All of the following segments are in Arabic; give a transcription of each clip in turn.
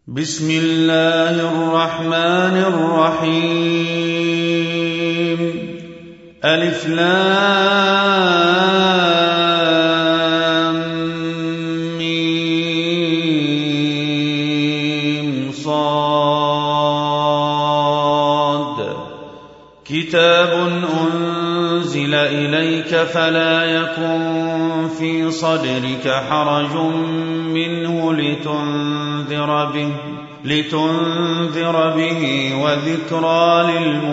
بسم الله الرحمن الرحيم ألف لام ميم صاد كتاب أنزل إليك فلا يكن في صدرك حرج منه لتنذر به وذكرى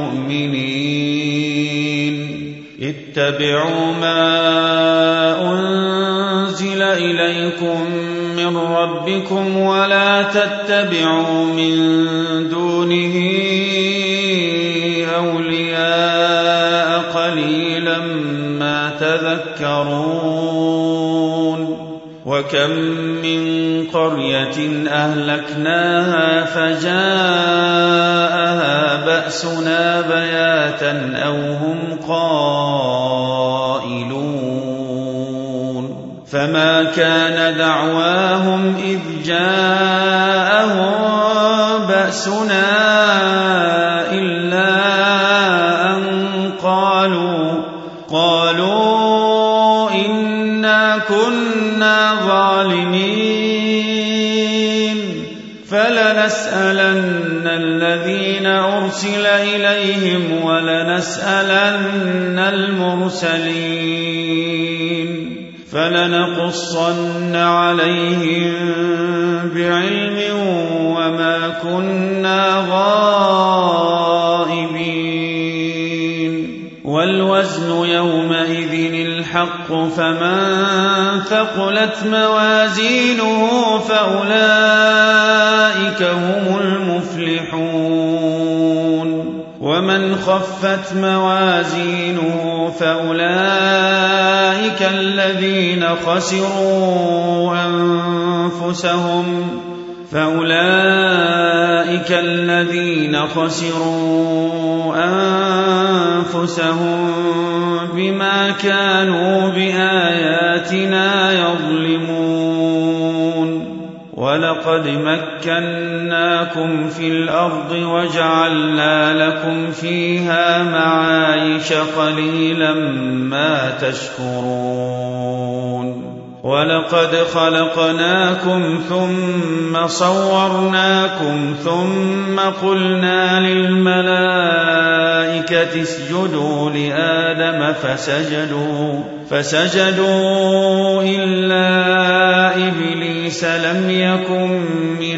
للمؤمنين اتبعوا ما أنزل إليكم من ربكم ولا تتبعوا من دونه أولياء قليلا ما تذكرون وكم من قرية أهلكناها فجاءها بأسنا بياتا أو هم قائلون فما كان دعواهم إذ جاءهم بأسنا إلا أن قالوا إنا كنا ظالمين فلنسألن الذين أرسل إليهم ولنسألن المرسلين فلنقصن عليهم بعلم وما كنا غائبين والوزن يومئذ الحق فمن ثقلت موازينه فأولئك هم المفلحون ومن خفت موازينه فأولئك الذين خسروا أنفسهم بما كانوا بآياتنا يظلمون ولقد مكناكم في الأرض وجعلنا لكم فيها معايش قليلا ما تشكرون ولقد خلقناكم ثم صورناكم ثم قلنا للملائكة اسجدوا لآدم فسجدوا إلا إبليس لم يكن من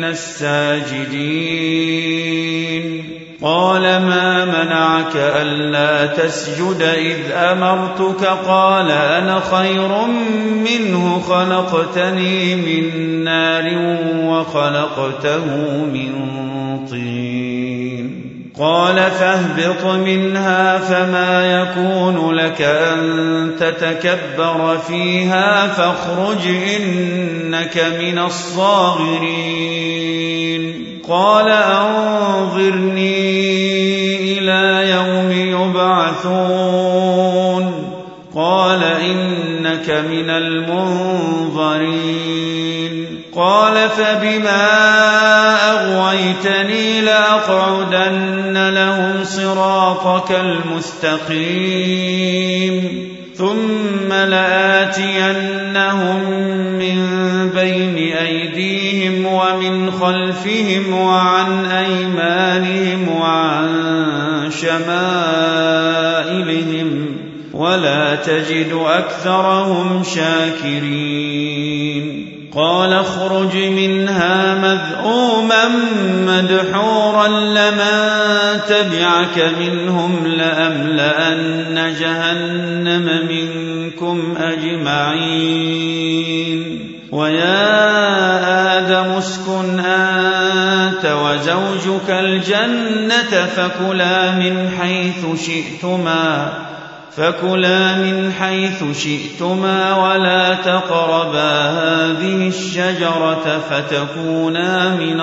الساجدين قال ما منعك ألا تسجد إذ أمرتك قال أنا خير منه خلقتني من نار وخلقته من طين قال فاهبط منها فما يكون لك أن تتكبر فيها فاخرج إنك من الصاغرين قال أنظرني إلى يوم يبعثون قال إنك من المنظرين قال فبما أغويتني لأقعدن لهم صراطك المستقيم ثم لآتينهم من بين أيديهم ومن خلفهم وعن أيمانهم وعن شمائلهم ولا تجد أكثرهم شاكرين قال اخرج منها مذءوما مدحورا لمن تبعك منهم لأملأن جهنم منكم أجمعين ويا آدم اسكن أنت وزوجك الجنة فكلا من حيث شئتما ولا تقربا هذه الشجرة فتكونا من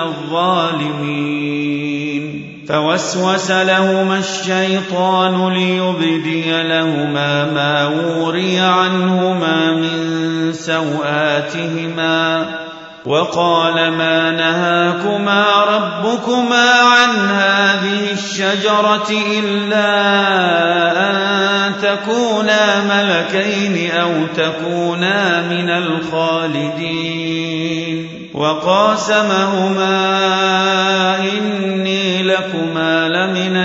الظالمين فوسوس لهما الشيطان ليبدي لهما ما وري عنهما من سوآتهما وقال ما نهاكما ربكما عن هذه الشجرة إلا أن تكونا ملكين أو تكونا من الخالدين وقاسمهما إني لكما لمن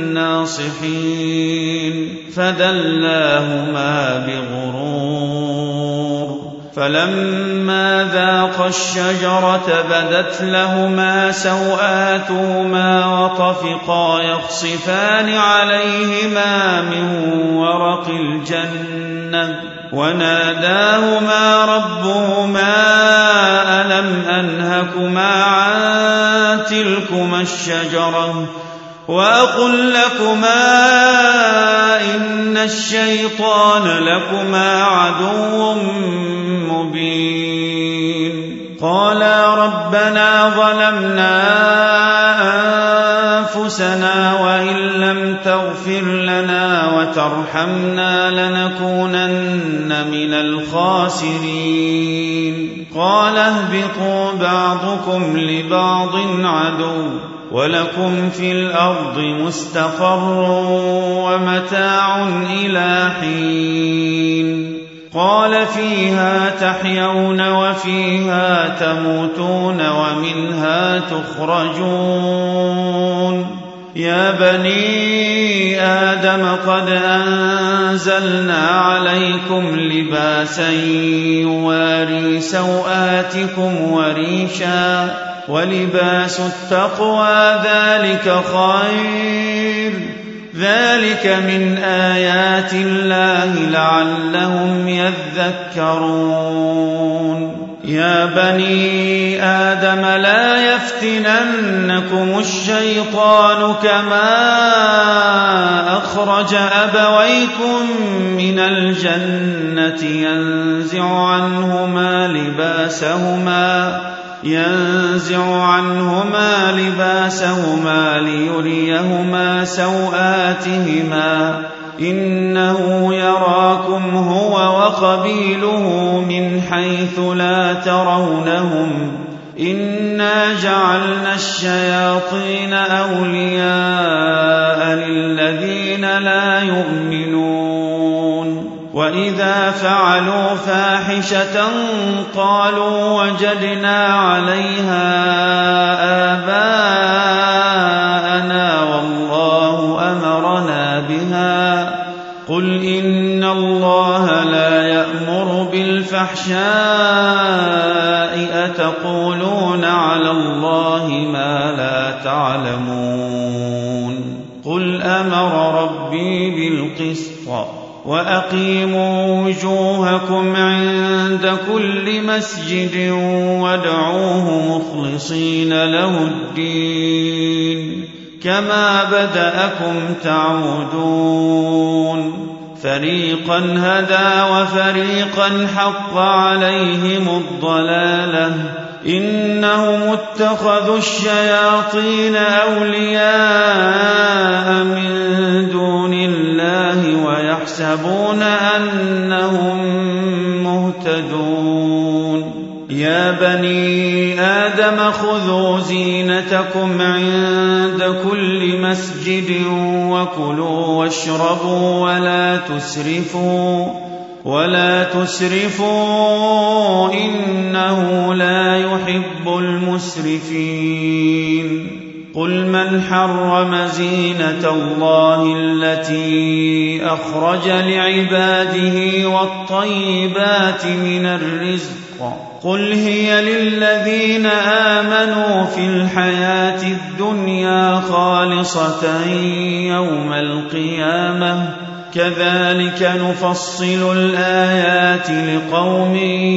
الناصحين فدلاهما بغرور فلما ذاقا الشجرة بدت لهما سوآتهما وطفقا يخصفان عليهما من ورق الجنة وناداهما ربهما ألم أنهكما عن تلكما الشجرة وأقل لكما إن الشيطان لكما عدو مبين قالا ربنا ظلمنا أنفسنا وإن لم تغفر لنا وترحمنا لنكونن من الخاسرين قال اهبطوا بعضكم لبعض عدو ولكم في الأرض مستقر ومتاع إلى حين قال فيها تحيون وفيها تموتون ومنها تخرجون يا بني آدم قد أنزلنا عليكم لباسا يواري سوآتكم وريشا ولباس التقوى ذلك خير ذلك من آيات الله لعلهم يذكرون يا بني آدم لا يفتننكم الشيطان كما أخرج أبويكم من الجنة ينزع عنهما لباسهما ليريهما سوآتهما إنه يراكم هو وقبيله من حيث لا ترونهم إنا جعلنا الشياطين أولياء للذين لا يؤمنون وإذا فعلوا فاحشة قالوا وجدنا عليها آباءنا والله أمرنا بها قل إن الله لا يأمر بالفحشاء أتقولون على الله ما لا تعلمون قل أمر ربي بالقسط وأقيموا وجوهكم عند كل مسجد وادعوه مخلصين له الدين كما بدأكم تعودون فريقا هدى وفريقا حق عليهم الضلالة إنهم اتخذوا الشياطين أولياء من دون الله ويحسبون أنهم مهتدون يا بني آدم خذوا زينتكم عند كل مسجد وكلوا واشربوا ولا تسرفوا إنه لا يحب المسرفين قل من حرم زينة الله التي أخرج لعباده والطيبات من الرزق قل هي للذين آمنوا في الحياة الدنيا خالصة يوم القيامة كذلك نفصل الآيات لقوم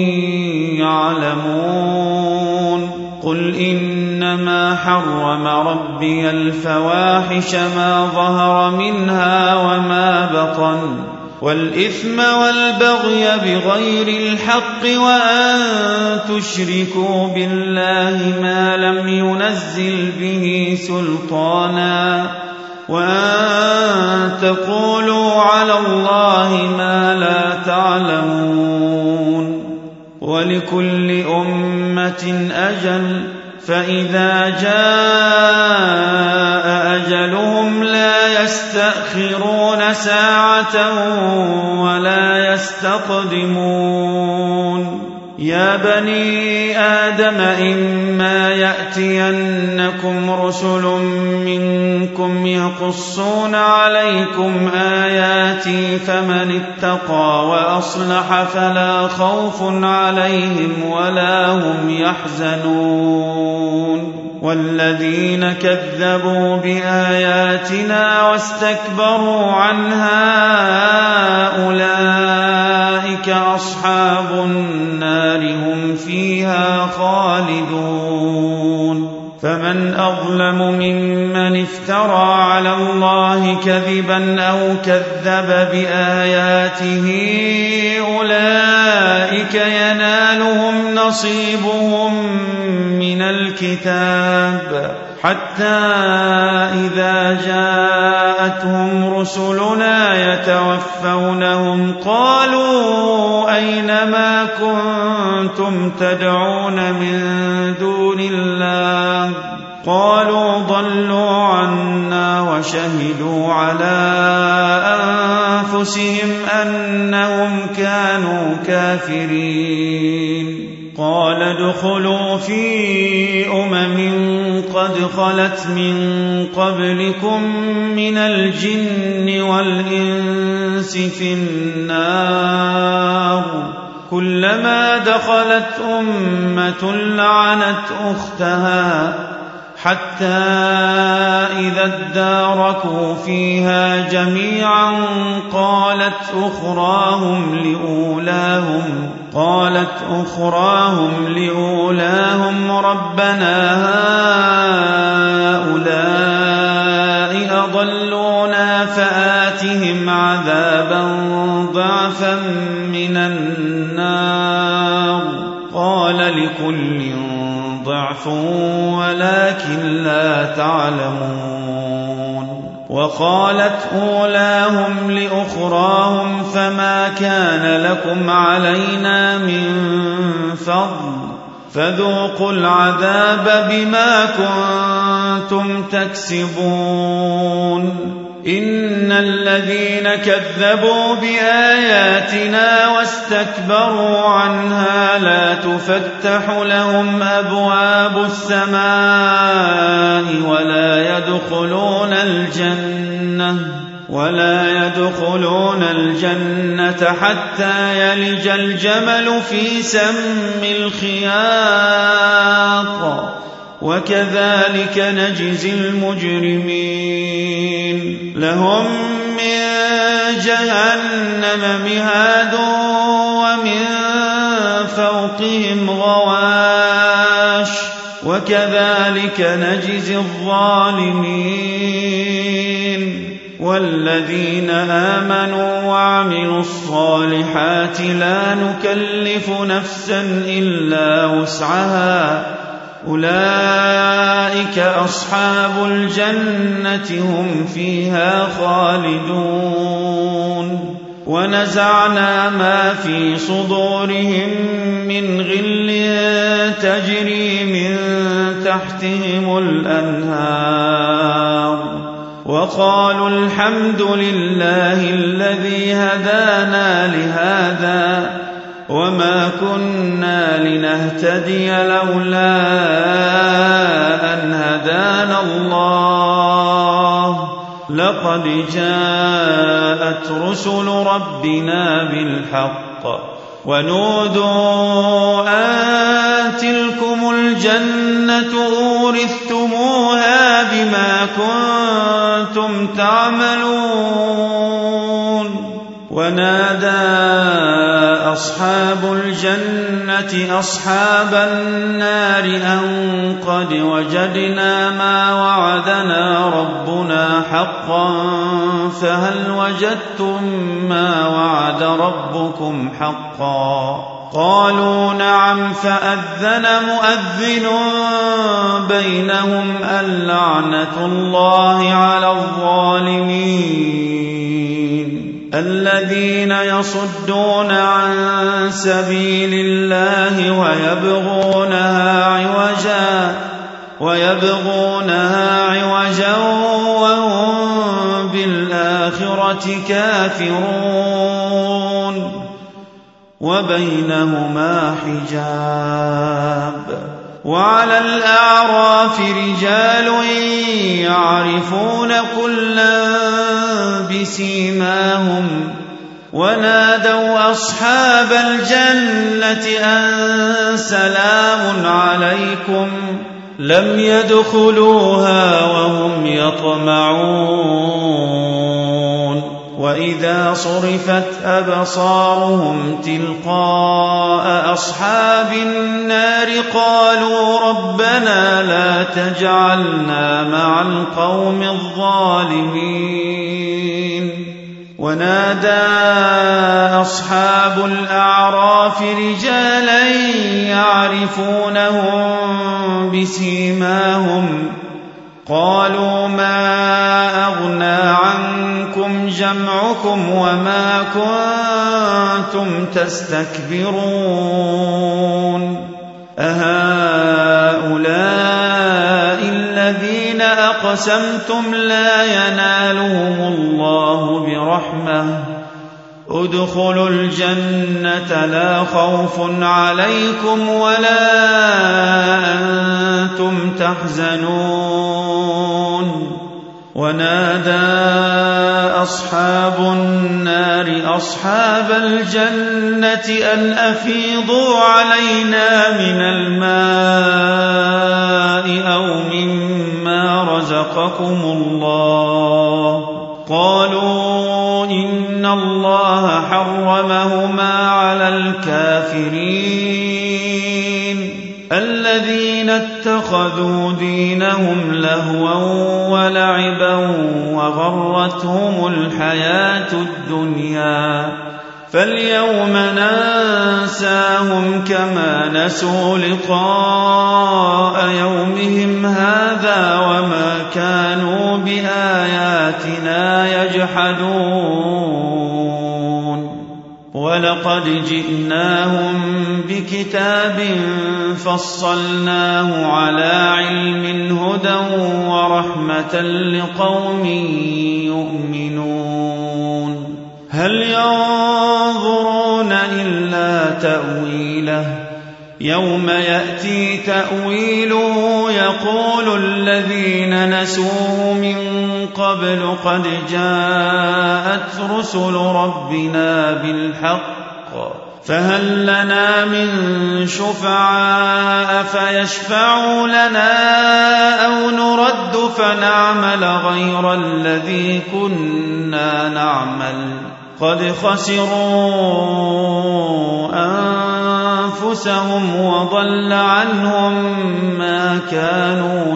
يعلمون قل إنما حرم ربي الفواحش ما ظهر منها وما بطن والإثم والبغي بغير الحق وأن تشركوا بالله ما لم ينزل به سلطانا وأن تقولوا على الله ما لا تعلمون ولكل أمة أمة أجل فإذا جاء أجلهم لا يستأخرون ساعة ولا يستقدمون يا بني آدم إما يأتينكم رسل منكم يقصون عليكم آياتي فمن اتقى وأصلح فلا خوف عليهم ولا هم يحزنون والذين كذبوا بآياتنا واستكبروا عنها أولئك أصحاب النار هم فيها خالدون فمن أظلم ممن افترى على الله كذبا أو كذب بآياته أولئك ينالهم نصيبهم من الكتاب حتى إذا جاءتهم رسلنا يتوفونهم قالوا أين ما كنتم تدعون من دون الله قالوا ضلوا عنا وشهدوا على أنفسهم أنهم كانوا كافرين قال ادخلوا في قد خلت من قبلكم من الجن والإنس في النار كلما دخلت أمة لعنت أختها حتى إذا اداركوا فيها جميعا قالت أخراهم لأولاهم ربنا هؤلاء أضلونا فآتهم عذابا ضعفا من النار قال لكل ضعف ولكن لا تعلمون وقالت أولاهم لأخراهم فما كان لكم علينا من فضل فذوقوا العذاب بما كنتم تكسبون إن الذين كذبوا بآياتنا واستكبروا عنها لا تفتح لهم أبواب السماء ولا يدخلون الجنة حتى يلج الجمل في سم الخياط وكذلك نجزي المجرمين لهم من جهنم مهاد ومن فوقهم غواش وكذلك نجزي الظالمين والذين آمنوا وعملوا الصالحات لا نكلف نفسا إلا وسعها أولئك أصحاب الجنة هم فيها خالدون ونزعنا ما في صدورهم من غل تجري من تحتهم الأنهار وقالوا الحمد لله الذي هدانا لهذا وما كنا لنهتدي لولا أن هدانا الله لقد جاءت رسل ربنا بالحق ونودوا أن تلكم الجنة أورثتموها بما كنتم تعملون ونادى أصحاب الجنة أصحاب النار أن قد وجدنا ما وعدنا ربنا حقا فهل وجدتم ما وعد ربكم حقا قالوا نعم فأذن مؤذن بينهم اللعنة الله على الظالمين الذين يصدون عن سبيل الله ويبغونها عوجا وهم بالآخرة كافرون وبينهما حجاب. وعلى الأعراف رجال يعرفون كلا بسيماهم ونادوا أصحاب الجنة أن سلام عليكم لم يدخلوها وهم يطمعون. وإذا صرفت أبصارهم تلقاء أصحاب النار قالوا ربنا لا تجعلنا مع القوم الظالمين. ونادى أصحاب الأعراف رجالا يعرفونهم بسيماهم قالوا ما أغنى عنكم جمعكم وما كنتم تستكبرون أهؤلاء الذين أقسمتم لا ينالهم الله برحمة ادخلوا الجنة لا خوف عليكم ولا أنتم تحزنون. ونادى أصحاب النار أصحاب الجنة أن أفيضوا علينا من الماء أو مما رزقكم الله قالوا إن الله حرمهما على الكافرين الذين اتخذوا دينهم لهوا ولعبا وغرتهم الحياة الدنيا فاليوم ننساهم كما نسوا لقاء يومهم هذا وما كانوا بآياتنا يجحدون. ولقد جئناهم بكتاب فصلناه على علم هدى ورحمة لقوم يؤمنون. هل ينظرون إلا تأويله يوم يأتي تأويله يقول الذين نسوه من قبل قد جاءت رسل ربنا بالحق فهل لنا من شفعاء فيشفعوا لنا أو نرد فنعمل غير الذي كنا نعمل قد خسروا أنفسهم وضل عنهم ما كانوا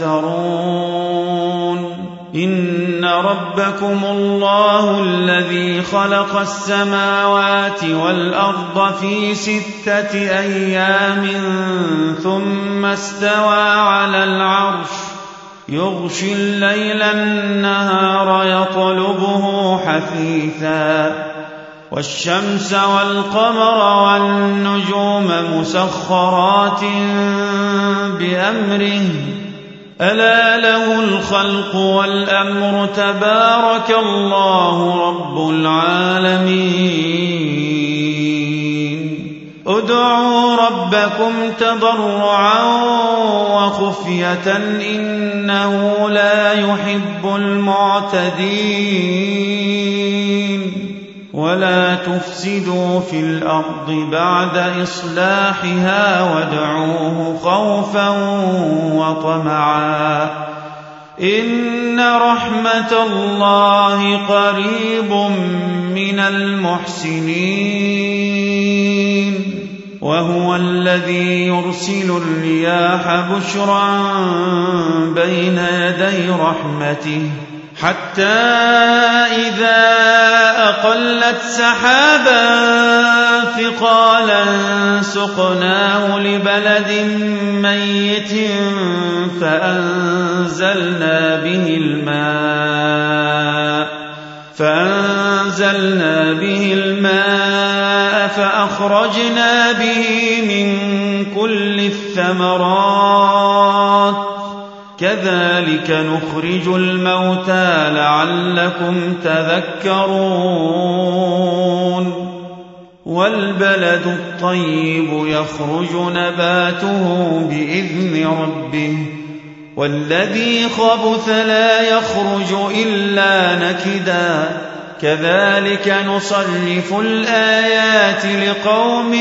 يفترون. إن ربكم الله الذي خلق السماوات والأرض في 6 أيام ثم استوى على العرش يغشي الليل النهار يطلبه حثيثا والشمس والقمر والنجوم مسخرات بأمره ألا له الخلق والأمر تبارك الله رب العالمين. ادعوا ربكم تضرعا وخفية إنه لا يحب المعتدين. ولا تفسدوا في الأرض بعد إصلاحها وادعوه خوفا وطمعا إن رحمة الله قريب من المحسنين. وهو الذي يرسل الرياح بشرا بين يدي رحمته حتى إذا أقلت سحابا ثقالا سقناه لبلد ميت فأنزلنا به الماء فأخرجنا به من كل الثمرات كذلك نخرج الموتى لعلكم تذكرون والبلد الطيب يخرج نباته بإذن ربه والذي خبث لا يخرج إلا نكدا كذلك نصرف الآيات لقوم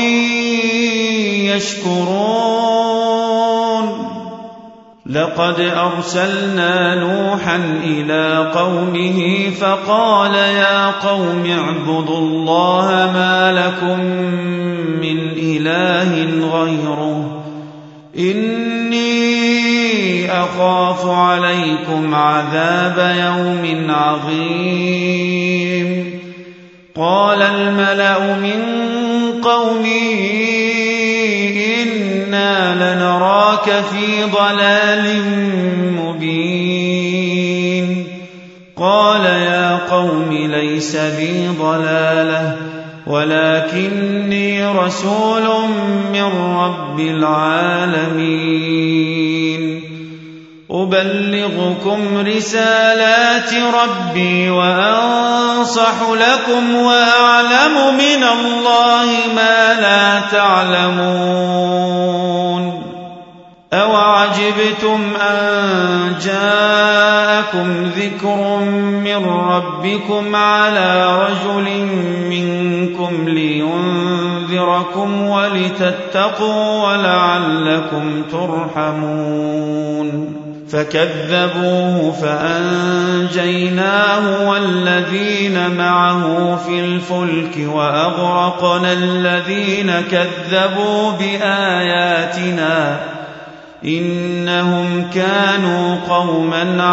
يشكرون لقد أرسلنا نوحا إلى قومه فقال يا قوم اعبدوا الله ما لكم من إله غيره إني أخاف عليكم عذاب يوم عظيم قال الملأ من قومه إنا لنراك في ضلال مبين قال يا قوم ليس بي ضلالة ولكني رسول من رب العالمين أبلغكم رسالات ربي وأنصح لكم وأعلم من الله ما لا تعلمون أوعجبتم أن جاءكم ذكر من ربكم على رجل منكم لينذركم ولتتقوا ولعلكم ترحمون فكذبوه فأنجيناه والذين معه في الفلك وأغرقنا الذين كذبوا بآياتنا إنهم كانوا قوما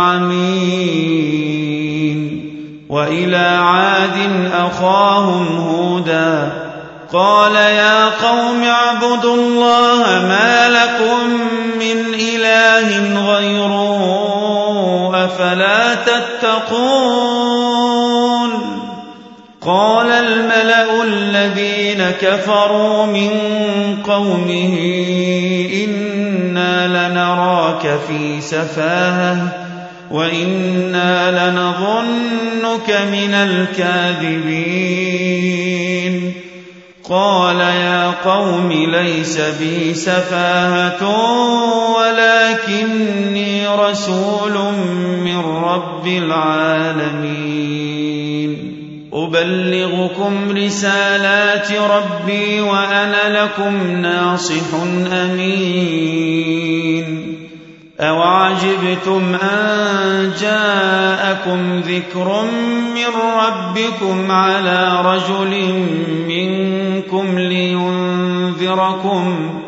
عمين وإلى عاد أخاهم هودا قال يا قوم اعبدوا الله ما لكم من إله غيره أفلا تتقون قال الملأ الذين كفروا من قومه إنا لنراك في سفاهة وإنا لنظنك من الكاذبين قال يا قوم ليس بي سفاهة ولكني رسول من رب العالمين أبلغكم رسالات ربي وأنا لكم ناصح أمين أوعجبتم أن جاءكم ذكر من ربكم على رجل منكم لينذركم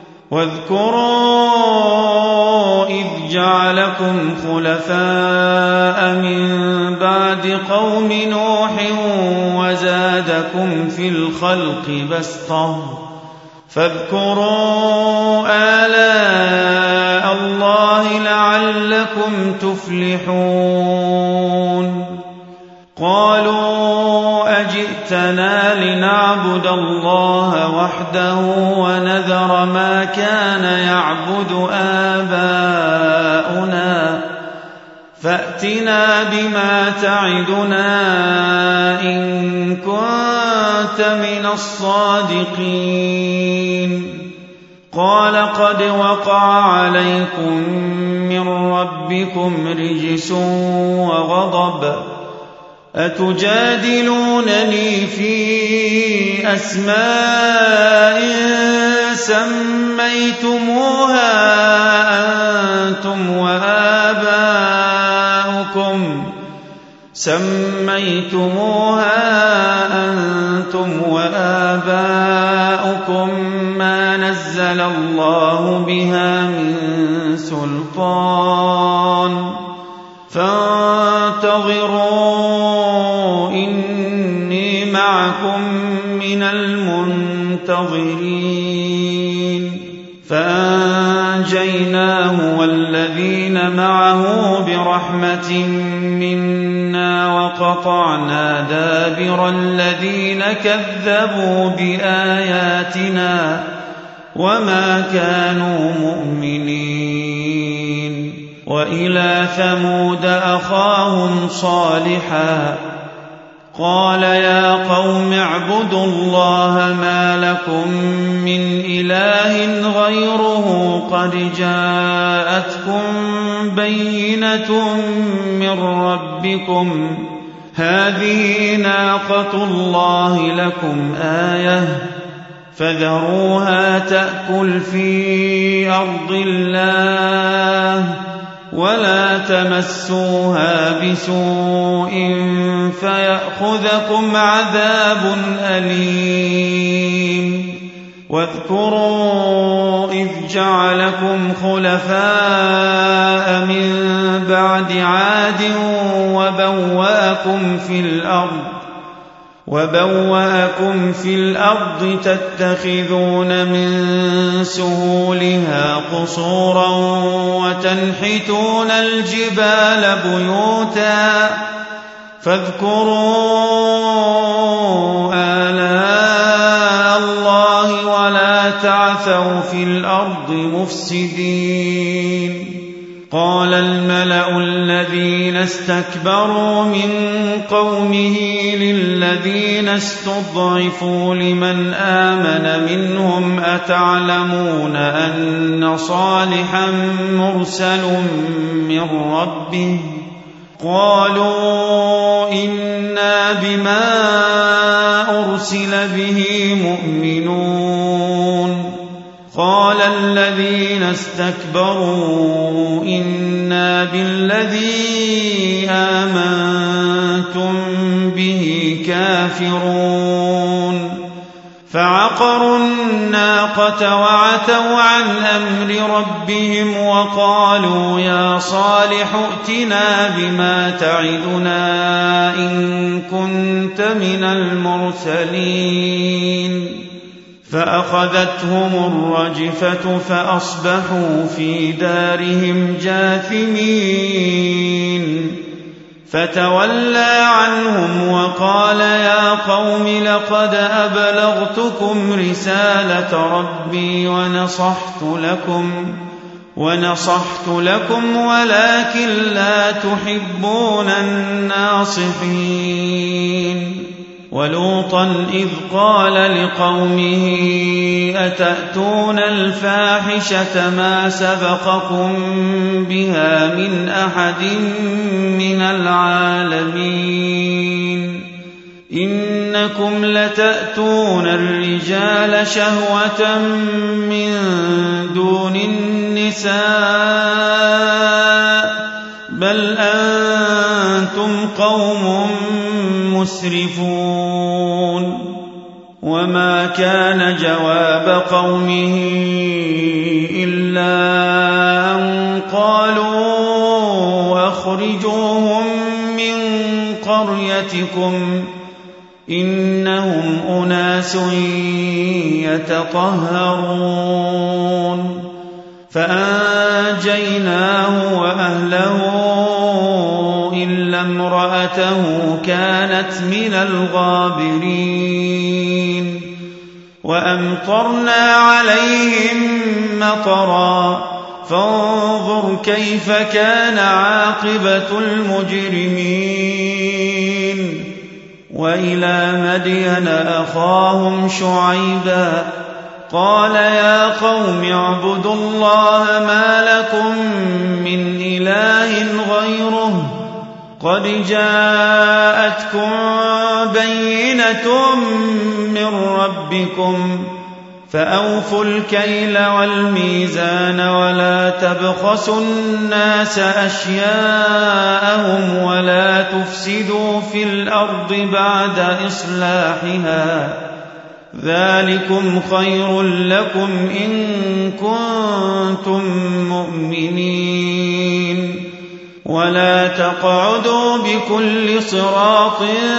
واذكروا إذ جعلكم خلفاء من بعد قوم نوح وزادكم في الخلق بسطة فاذكروا آلاء الله لعلكم تفلحون قالوا أجئتنا لنعبد الله وحده ونذر ما كان يعبد آباؤنا فأتنا بما تعدنا إن كنت من الصادقين قال قد وقع عليكم من ربكم رجس وغضب أتجادلونني في أسماء سميتموها أنتم وآباؤكم ما نزل الله بها من سلطان فانتظروا إني معكم من المنتظرين فأنجيناه والذين معه برحمة منا وقطعنا دابر الذين كذبوا بآياتنا وما كانوا مؤمنين. وإلى ثمود أخاهم صالحا قال يا قوم اعبدوا الله ما لكم من إله غيره قد جاءتكم بينة من ربكم هذه ناقة الله لكم آية فذروها تأكل في أرض الله ولا تمسوها بسوء فيأخذكم عذاب أليم. واذكروا إذ جعلكم خلفاء من بعد عاد وبوأكم في الأرض تتخذون من سهولها قصورا وتنحتون الجبال بيوتا فاذكروا آلاء الله ولا تعثوا في الأرض مفسدين. قال الملأ الذين استكبروا من قومه للذين استضعفوا لمن آمن منهم أتعلمون أن صالحا مرسل من ربه قالوا إنا بما أرسل به مؤمنون. قال الذين استكبروا إنا بالذي آمنتم به كافرون. فعقروا الناقة وعتوا عن أمر ربهم وقالوا يا صالح ائتنا بما تعدنا إن كنت من المرسلين. فأخذتهم الرجفة فأصبحوا في دارهم جاثمين. فتولى عنهم وقال يا قوم لقد أبلغتكم رسالة ربي ونصحت لكم ولكن لا تحبون الناصحين. ولوطا إذ قال لقومه أتأتون الفاحشة ما سبقكم بها من أحد من العالمين إنكم لتأتون الرجال شهوة من دون النساء بل أنتم قوم مسرفون. وما كان جواب قومه إلا أن قالوا أخرجوهم من قريتكم إنهم أناس يتطهرون. فأنجيناه وأهله إلا امرأته كانت من الغابرين. وأمطرنا عليهم مطرا فانظر كيف كان عاقبة المجرمين. وإلى مدين أخاهم شعيبا قال يا قوم اعبدوا الله ما لكم من إله غيره قد جاءتكم بينة من ربكم فأوفوا الكيل والميزان ولا تبخسوا الناس أشياءهم ولا تفسدوا في الأرض بعد إصلاحها ذلكم خير لكم إن كنتم مؤمنين. ولا تقعدوا بكل صراط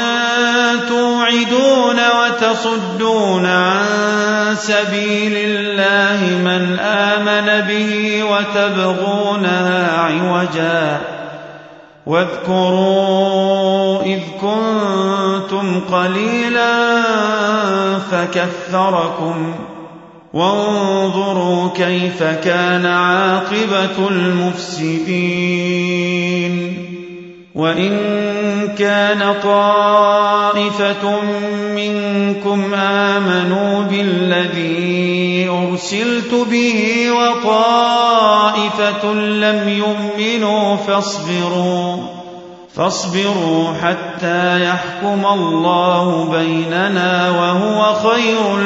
توعدون وتصدون عن سبيل الله من آمن به وتبغونها عوجا واذكروا إذ كنتم قليلا فكثركم وانظروا كيف كان عاقبة المفسدين وإن كان طائفة منكم آمنوا بالذي أرسلت به وطائفة لم يؤمنوا فاصبروا حتى يحكم الله بيننا وهو خير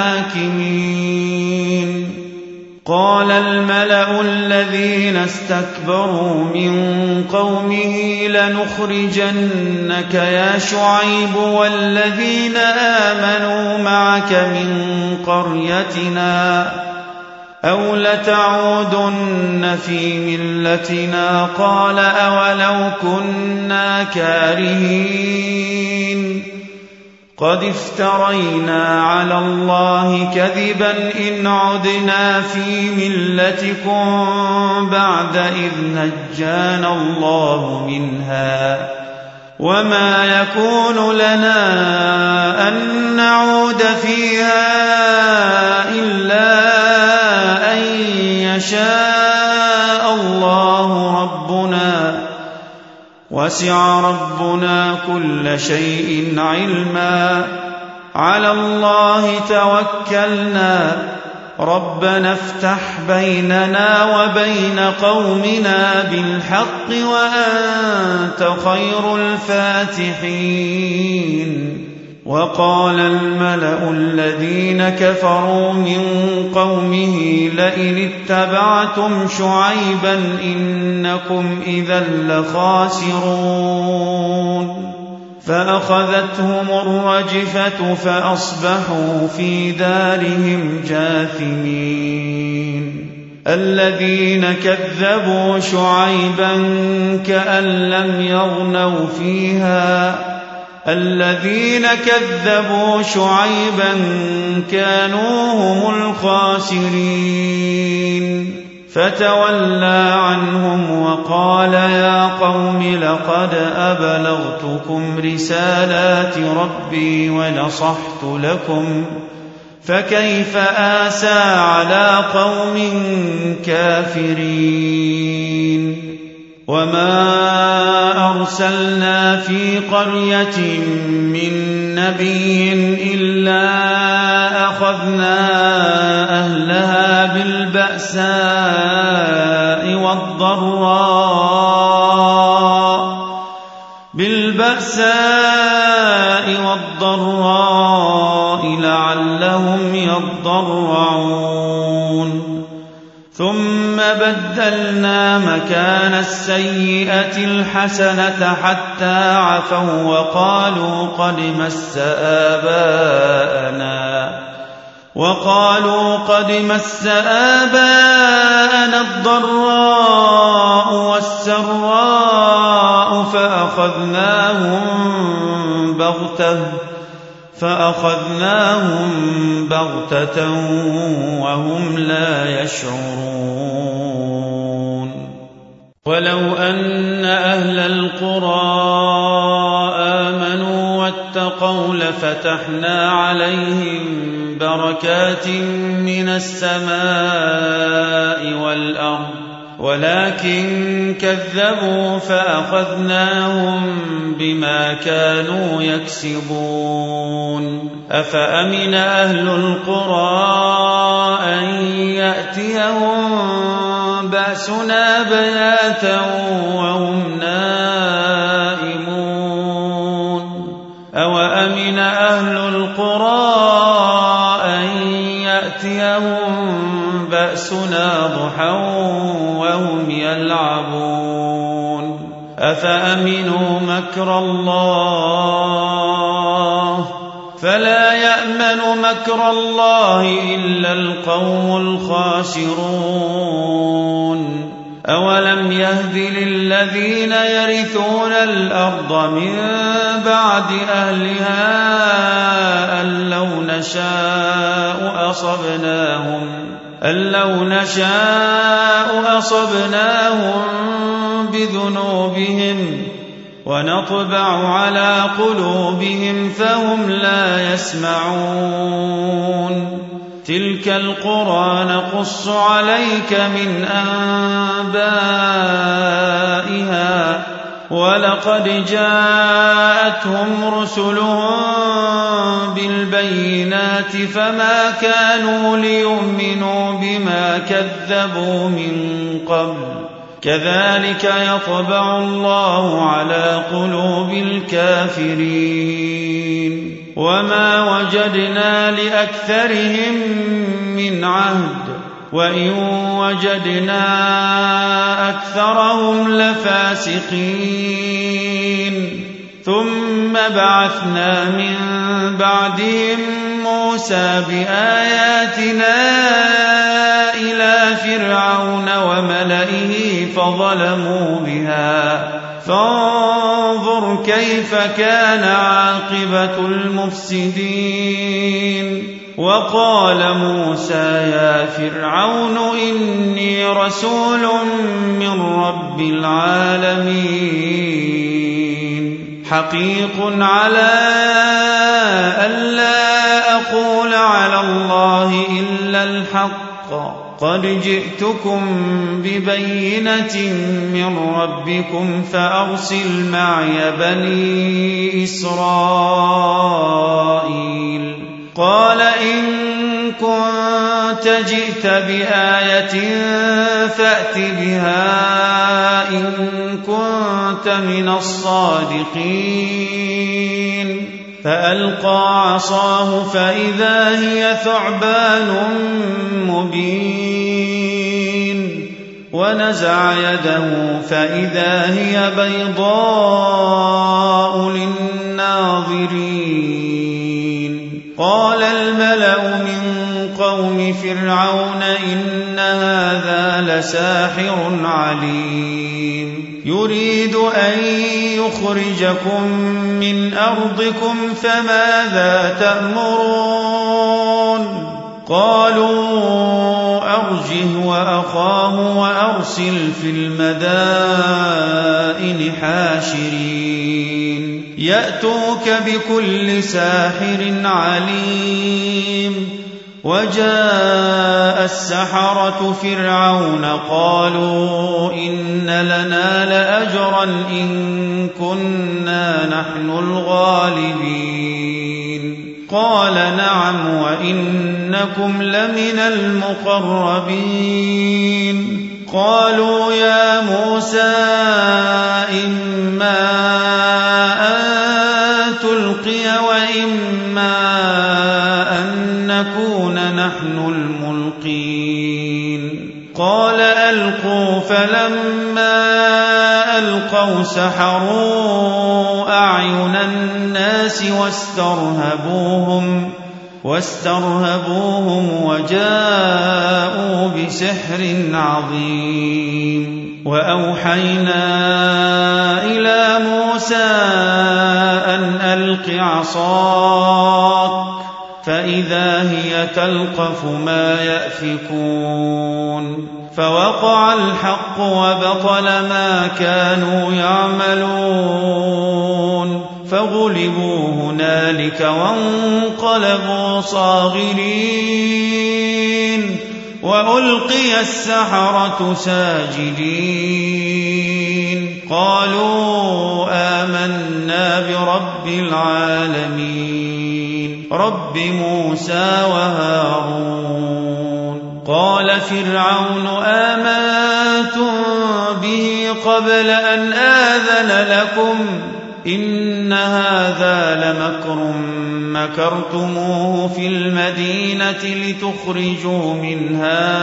الحاكمين. قال الملأ الذين استكبروا من قومه لنخرجنك يا شعيب والذين آمنوا معك من قريتنا أو لتعودن في ملتنا قال أولو كنا كارهين قد افترينا على الله كذبا إن عدنا في ملتكم بعد إذ نجانا الله منها وما يكون لنا أن نعود فيها إلا أن يشاء الله ربنا وسع ربنا كل شيء علما على الله توكلنا ربنا افتح بيننا وبين قومنا بالحق وأنت خير الفاتحين. وقال الملأ الذين كفروا من قومه لئن اتبعتم شعيبا إنكم إذا لخاسرون فأخذتهم الرجفة فأصبحوا في دارهم جاثمين. الذين كذبوا شعيبا كأن لم يغنوا فيها الذين كذبوا شعيبا كانوا هم الخاسرين فتولى عنهم وقال يا قوم لقد أبلغتكم رسالات ربي ونصحت لكم فكيف آسى على قوم كافرين. وما أرسلنا في قرية من نبي إلا أخذنا أهلها بالبأساء والضراء لعلهم يضرعون ثم بدلنا مكان السيئة الحسنة حتى عفوا وقالوا قد مس آباءنا الضراء والسراء فأخذناهم بغتة وهم لا يشعرون. ولو أن أهل القرى آمنوا واتقوا لفتحنا عليهم بركات من السماء والأرض ولكن كذبوا فأخذناهم بما كانوا يكسبون. أفأمن أهل القرى أن يأتيهم بأسنا بياتا وهم نائمون أوأمن أهل القرى أن يأتيهم بأسنا ضحى وهم يلعبون أفأمنوا مكر الله فلا يأمن مكر الله إلا القوم الخاسرون. أولم يهد للذين يرثون الأرض من بعد أهلها أن لو نشاء أصبناهم بذنوبهم ونطبع على قلوبهم فهم لا يسمعون تلك القرى نقص عليك من أنبائها ولقد جاءتهم رسلهم بالبينات فما كانوا ليؤمنوا بما كذبوا من قبل كذلك يطبع الله على قلوب الكافرين وما وجدنا لأكثرهم من عهد وإن وجدنا أكثرهم لفاسقين ثم بعثنا من بعدهم موسى بآياتنا إلى فرعون وملئه فظلموا بها فانظر كيف كان عاقبة المفسدين وقال موسى يا فرعون إني رسول من رب العالمين حقيق على ألا أقول على الله إلا الحق قد جئتكم ببينة من ربكم فأرسل معي بني إسرائيل قال إن كنت جئت بآية فأت بها إن كنت من الصادقين فألقى عصاه فإذا هي ثعبان مبين ونزع يده فإذا هي بيضاء للناظرين قال الملأ من قوم فرعون إن هذا لساحر عليم يريد أن يخرجكم من أرضكم فماذا تأمرون قالوا أرجه وأخاه وأرسل في المدائن حاشرين يأتوك بكل ساحر عليم وجاء السحرة فرعون قالوا إن لنا لأجرا إن كنا نحن الغالبين قال نعم وإنكم لمن المقربين قالوا يا موسى إما أن تلقي وإما أن نكون نحن الملقين قال ألقوا فلما ألقوا سحروا أعين الناس واسترهبوهم وجاءوا بسحر عظيم وأوحينا إلى موسى أن ألق عصاك فإذا هي تلقف ما يأفكون فوقع الحق وبطل ما كانوا يعملون فغلبوا هنالك وانقلبوا صاغرين وألقي السحرة ساجدين قالوا آمنا برب العالمين رب موسى وهارون قال فرعون آمنتم به قبل أن آذن لكم إن هذا لمكر مكرتموه في المدينة لتخرجوا منها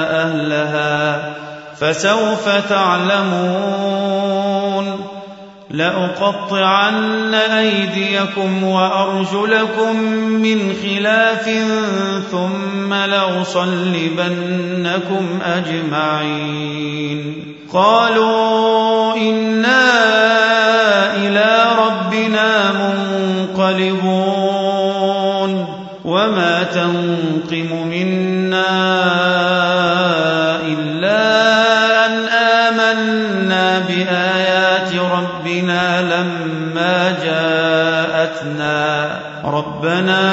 أهلها فسوف تعلمون لأقطعن أيديكم وأرجلكم من خلاف ثم لأصلبنكم أجمعين قالوا إنا إلى ربنا منقلبون وما تنقم منا إلا أن آمنا بآيات ربنا لما جاءتنا ربنا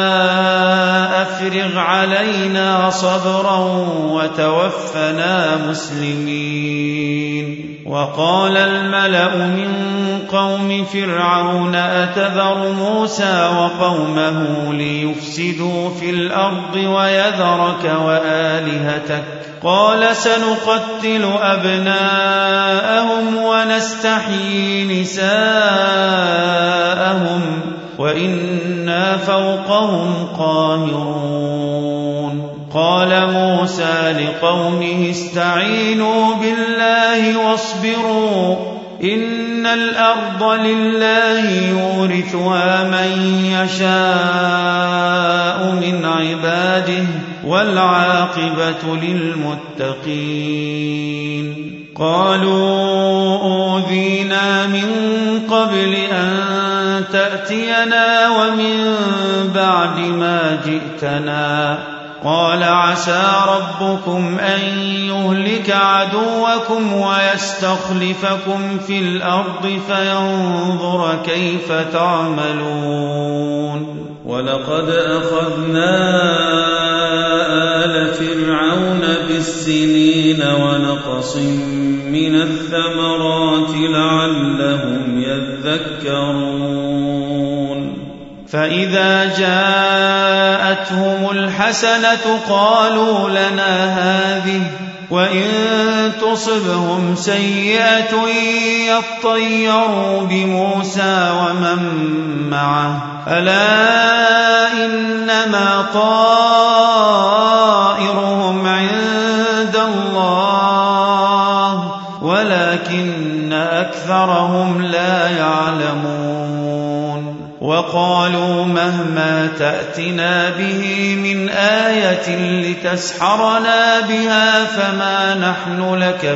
أفرغ علينا صبرا وتوفنا مسلمين وقال الملأ من قوم فرعون أتذر موسى وقومه ليفسدوا في الأرض ويذرك وآلهتك قال سنقتل أبناءهم ونستحيي نساءهم وإنا فوقهم قاهرون قال موسى لقومه استعينوا بالله واصبروا إن الأرض لله يورثها من يشاء من عباده والعاقبة للمتقين قالوا أوذينا من قبل أن تأتينا ومن بعد ما جئتنا قال عسى ربكم أن يهلك عدوكم ويستخلفكم في الأرض فينظر كيف تعملون ولقد أخذنا آل فرعون بالسنين ونقص من الثمرات لعلهم يذكرون فإذا جاءتهم الحسنة قالوا لنا هذه وإن تصبهم سيئة يطيروا بموسى ومن معه ألا إنما طائرهم عند الله ولكن أكثرهم لا يعلمون وقالوا مهما تأتنا به من آية لتسحرنا بها فما نحن لك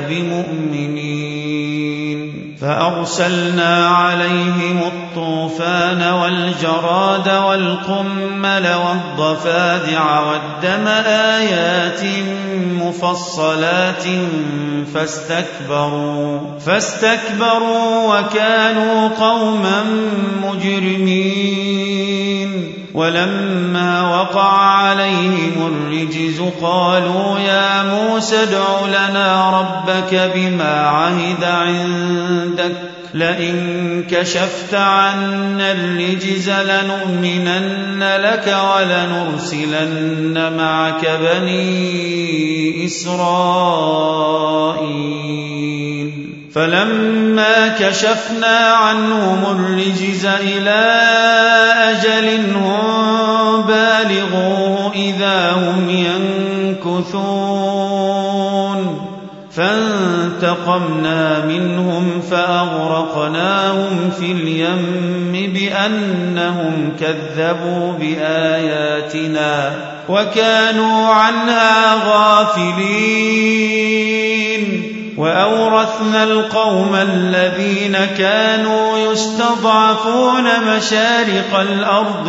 بمؤمنين فأرسلنا عليهم الطوفان والجراد والقمل والضفادع والدم آيات مفصلات فاستكبروا وكانوا قوما مجرمين ولما وقع عليهم الرجز قالوا يا موسى ادع لنا ربك بما عهد عندك لئن كشفت عنا الرجز لنؤمنن لك ولنرسلن معك بني إسرائيل فلما كشفنا عنهم الرجز إلى أجل هم بالغوه إذا هم ينكثون فانتقمنا منهم فأغرقناهم في اليم بأنهم كذبوا بآياتنا وكانوا عنها غافلين وأورثنا القوم الذين كانوا يستضعفون مشارق الأرض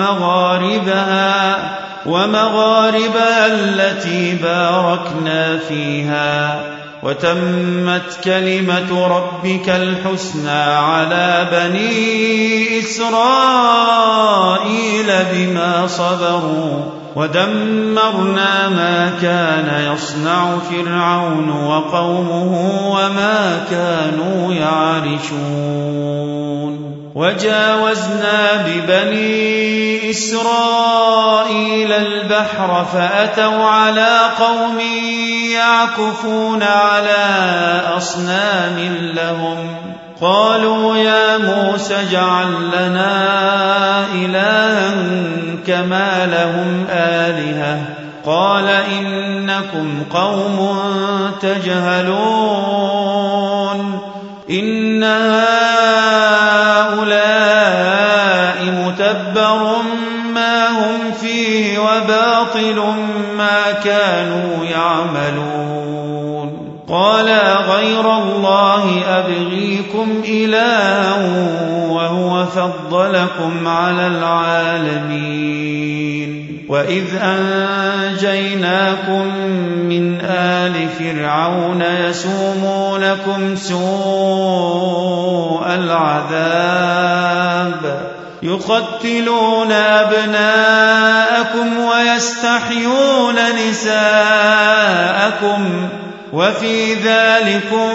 ومغاربها التي باركنا فيها وتمت كلمة ربك الحسنى على بني إسرائيل بما صبروا ودمرنا ما كان يصنع فرعون وقومه وما كانوا يعرشون وجاوزنا ببني إسرائيل البحر فأتوا على قوم يعكفون على أصنام لهم قالوا يا موسى اجعل لنا إلها كما لهم آلهة قال إنكم قوم تجهلون إن هؤلاء الله أبغيكم إلها وهو فضلكم على العالمين وإذ أنجيناكم من آل فرعون يسومونكم سوء العذاب يقتلون أبناءكم ويستحيون نساءكم وفي ذلكم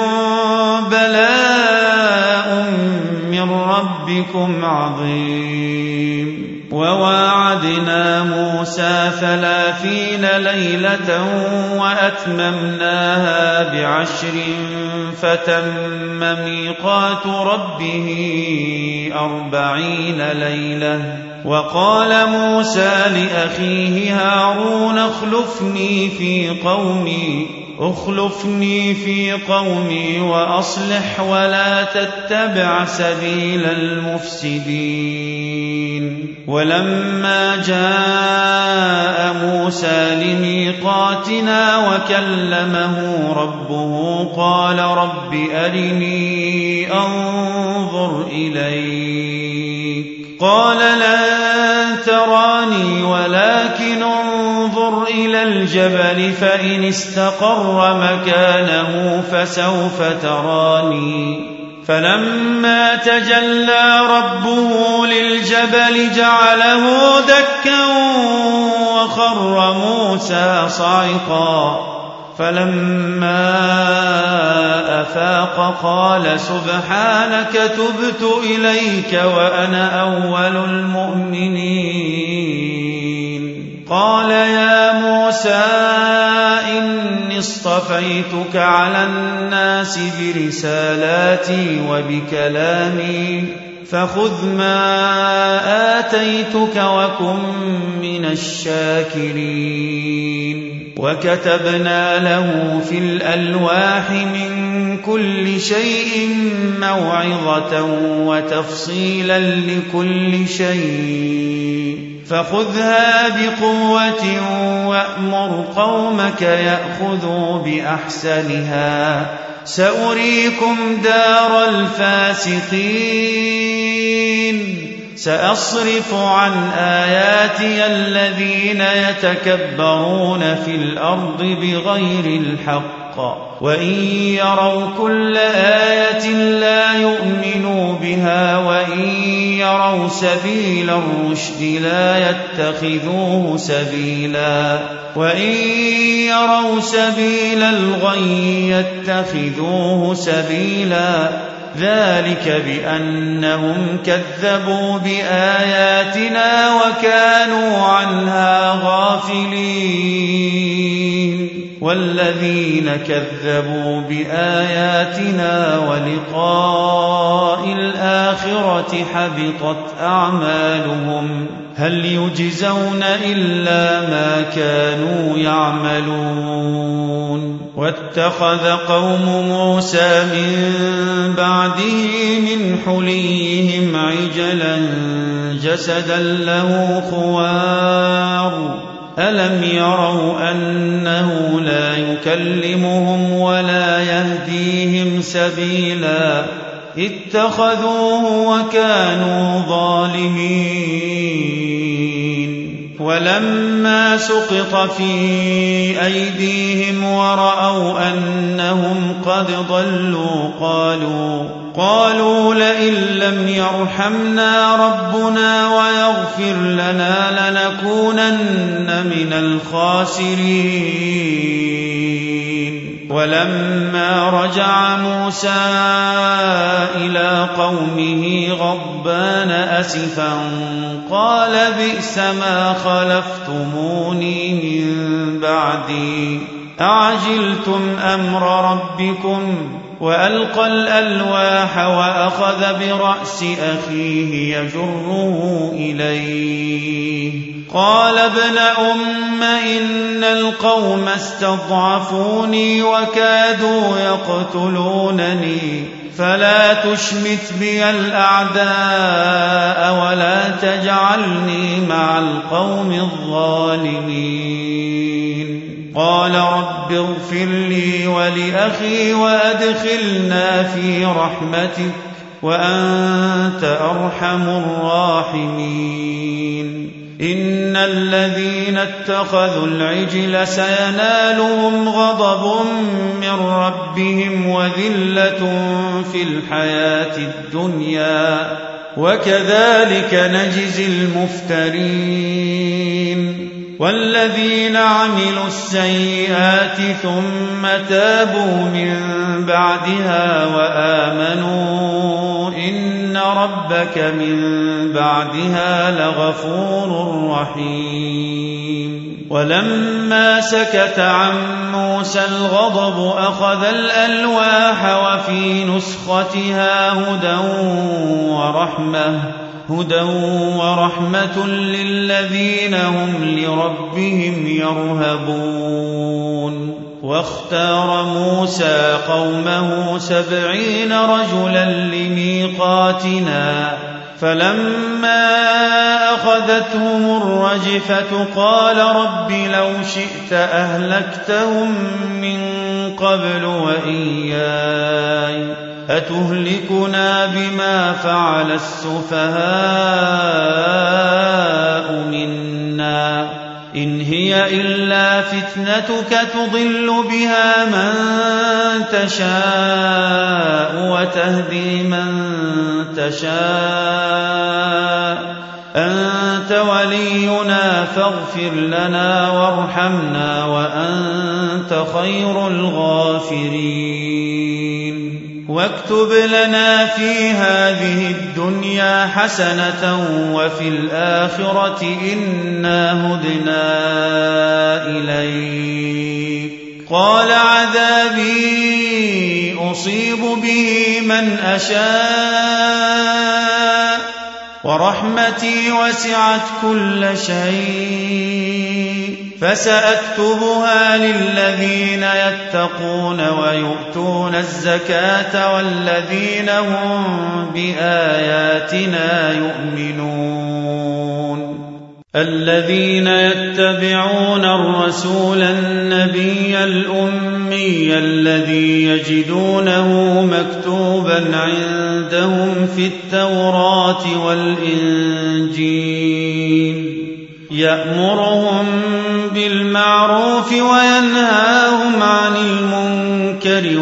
بلاء من ربكم عظيم وواعدنا موسى 30 ليلة وأتممناها ب10 فتم ميقات ربه 40 ليلة وقال موسى لأخيه هارون اخلفني في قومي وأصلح ولا تتبع سبيل المفسدين ولما جاء موسى لميقاتنا وكلمه ربه قال رب أرني أنظر إليك قال لن تراني ولكن انظر إلى الجبل فإن استقر مكانه فسوف تراني فلما تجلى ربه للجبل جعله دكا وخر موسى صعقا فلما أفاق قال سبحانك تبت إليك وأنا أول المؤمنين قال يا موسى إني اصطفيتك على الناس برسالاتي وبكلامي فخذ ما آتيتك وكن من الشاكرين وكتبنا له في الألواح من كل شيء موعظة وتفصيلا لكل شيء فخذها بقوة وأمر قومك يأخذوا بأحسنها سأريكم دار الفاسقين سأصرف عن آياتي الذين يتكبرون في الأرض بغير الحق وإن يروا كل آية لا يؤمنوا بها وإن يروا سبيل الرشد لا يتخذوه سبيلا وإن يروا سبيل الغي يتخذوه سبيلا ذلك بأنهم كذبوا بآياتنا وكانوا عنها غافلين والذين كذبوا بآياتنا ولقاء الآخرة حبطت أعمالهم هل يجزون إلا ما كانوا يعملون واتخذ قوم موسى من بعده من حليهم عجلا جسدا له خوار ألم يروا أنه لا يكلمهم ولا يهديهم سبيلا اتخذوه وكانوا ظالمين ولما سقط في أيديهم ورأوا أنهم قد ضلوا قالوا لئن لم يرحمنا ربنا ويغفر لنا لنكونن من الخاسرين ولما رجع موسى إلى قومه غضبان أسفا قال بئس ما خلفتموني من بعدي أعجلتم أمر ربكم وألقى الألواح وأخذ برأس أخيه يجره إليه قال ابن أم إن القوم استضعفوني وكادوا يقتلونني فلا تشمت بي الأعداء ولا تجعلني مع القوم الظالمين قال رب اغفر لي ولأخي وأدخلنا في رحمتك وأنت أرحم الراحمين إن الذين اتخذوا العجل سينالهم غضب من ربهم وذلة في الحياة الدنيا وكذلك نجزي المفترين والذين عملوا السيئات ثم تابوا من بعدها وآمنوا إن ربك من بعدها لغفور رحيم ولما سكت عن موسى الغضب أخذ الألواح وفي نسختها هدى ورحمة للذين هم لربهم يرهبون واختار موسى قومه 70 رجلا لميقاتنا فلما أخذتهم الرجفة قال رب لو شئت أهلكتهم من قبل وإياي أتهلكنا بما فعل السفهاء منا إن هي إلا فتنتك تضل بها من تشاء وتهدي من تشاء أنت ولينا فاغفر لنا وارحمنا وأنت خير الغافرين واكتب لنا في هذه الدنيا حسنة وفي الآخرة إنا هدنا إليك قال عذابي أصيب به من أشاء ورحمتي وسعت كل شيء فسأكتبها للذين يتقون ويؤتون الزكاة والذين هم بآياتنا يؤمنون الذين يتبعون الرسول النبي الأمي الذي يجدونه مكتوبا عندهم في التوراة والإنجيل يأمرهم بالمعروف وينهاهم عن المنكر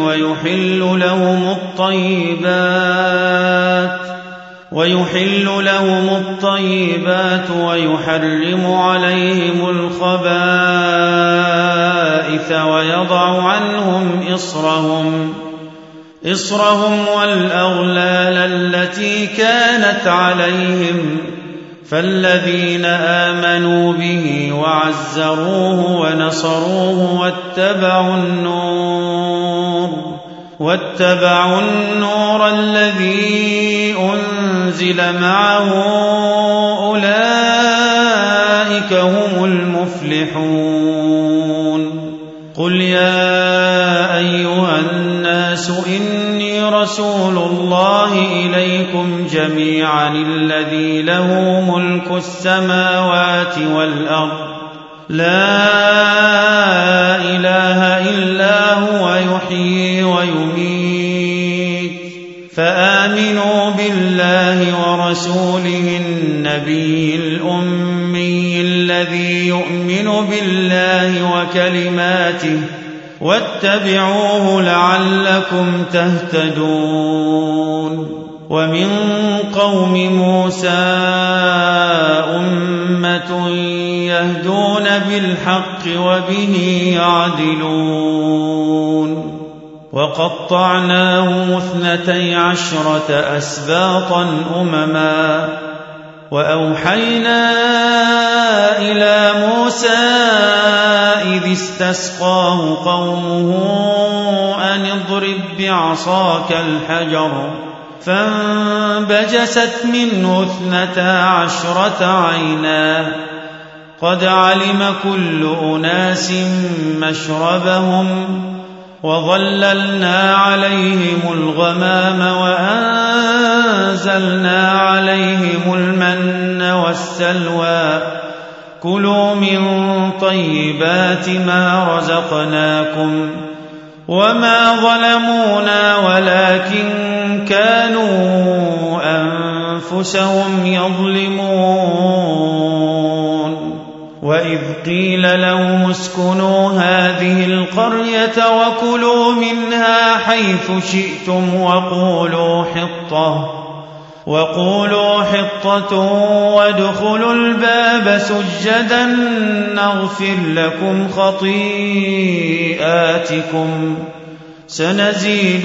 ويحل لهم الطيبات ويحرم عليهم الخبائث ويضع عنهم إصرهم والأغلال التي كانت عليهم فالذين آمنوا به وعزروه ونصروه واتبعوا النور الذي أنزل معه أولئك هم المفلحون قل يا أيها الناس إني رسول الله إليكم جميعا الذي له ملك السماوات والأرض لا إله إلا هو يحيي ويميت فآمنوا بالله ورسوله النبي الأمي الذي يؤمن بالله وكلماته واتبعوه لعلكم تهتدون ومن قوم موسى أمة يهدون بالحق وبه يعدلون وقطعناهم 12 أسباطا أمما وأوحينا إلى موسى إذ استسقاه قومه أن اضرب بعصاك الحجر فانبجست منه 12 عينا قد علم كل أناس مشربهم وظللنا عليهم الغمام وأنزلنا عليهم المن والسلوى كلوا من طيبات ما رزقناكم وما ظلمونا ولكن كانوا أنفسهم يظلمون وإذ قيل لهم اسكنوا هذه القرية وكلوا منها حيث شئتم وقولوا حطة وادخلوا الباب سجدا نغفر لكم خطيئاتكم سنزيد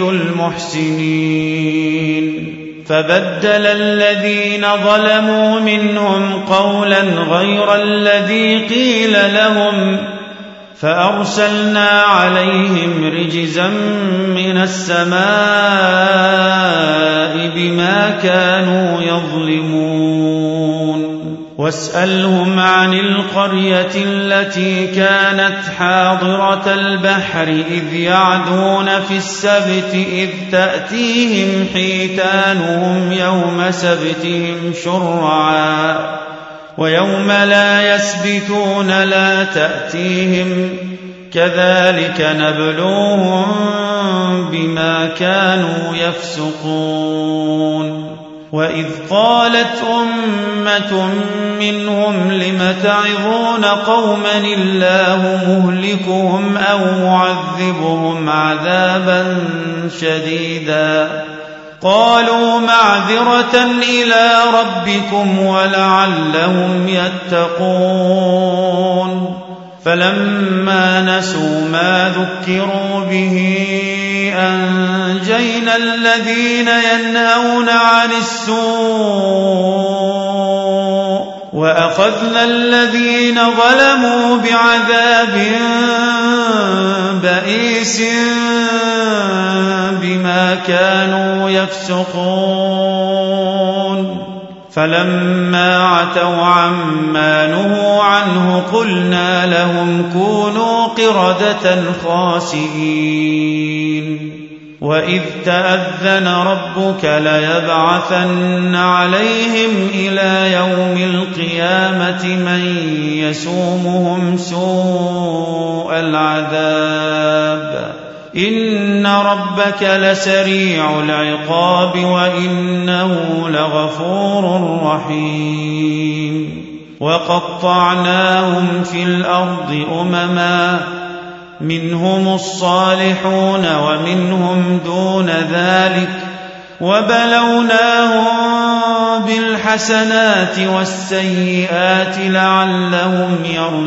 المحسنين فبدل الذين ظلموا منهم قولا غير الذي قيل لهم فأرسلنا عليهم رجزا من السماء بما كانوا يظلمون واسألهم عن القرية التي كانت حاضرة البحر إذ يعدون في السبت إذ تأتيهم حيتانهم يوم سبتهم شرعا ويوم لا يسبتون لا تأتيهم كذلك نبلوهم بما كانوا يفسقون وإذ قالت أمة منهم لم تعظون قوما الله مهلكهم أو معذبهم عذابا شديدا قالوا معذرة إلى ربكم ولعلهم يتقون فلما نسوا ما ذكروا به أنجينا الذين ينهون عن السوء وأخذنا الذين ظلموا بعذاب بئيس بما كانوا يفسقون فلما عتوا عما نهوا عنه قلنا لهم كونوا قردة خاسئين وإذ تأذن ربك ليبعثن عليهم إلى يوم القيامة من يسومهم سوء العذاب إن ربك لسريع العقاب وإنه لغفور رحيم وقطعناهم في الأرض أمما منهم الصالحون ومنهم دون ذلك وبلوناهم بالحسنات والسيئات لعلهم